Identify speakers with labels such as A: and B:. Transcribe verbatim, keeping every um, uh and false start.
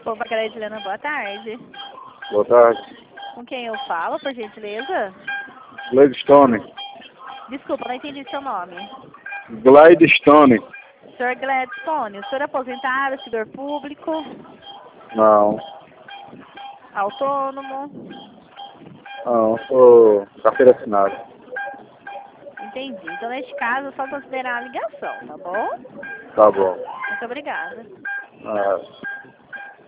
A: Pô, Helena, boa tarde.
B: Boa tarde.
A: Com quem eu falo, por gentileza?
B: Gladstone.
A: Desculpa, não entendi seu nome.
B: Gladstone.
A: senhor Gladstone, o senhor é aposentado, servidor público?
B: Não.
A: Autônomo?
B: Não, sou carteira assinada.
A: Entendi. Então, neste caso, só considerar a ligação, tá bom?
B: Tá bom.
A: Muito obrigada.
B: Ah.